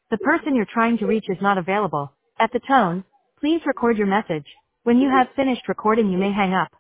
The person you're trying to reach is not available. At the tone, please record your message. When you have finished recording, you may hang up.